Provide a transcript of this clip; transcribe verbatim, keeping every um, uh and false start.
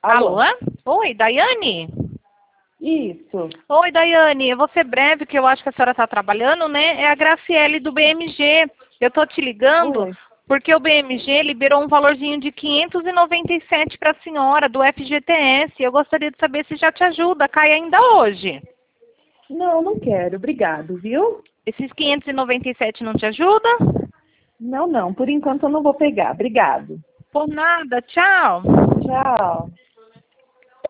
Alô? Alô? Oi, Daiane? Isso. Oi, Daiane. Eu vou ser breve, que eu acho que a senhora está trabalhando, né? É a Graciele do B M G. Eu tô te ligando Oi. porque o B M G liberou um valorzinho de quinhentos e noventa e sete para a senhora, do F G T S. Eu gostaria de saber se já te ajuda. Cai ainda hoje. Não, não quero. Obrigado, viu? Esses quinhentos e noventa e sete não te ajuda? Não, não. Por enquanto eu não vou pegar. Obrigado. Por nada. Tchau. Tchau.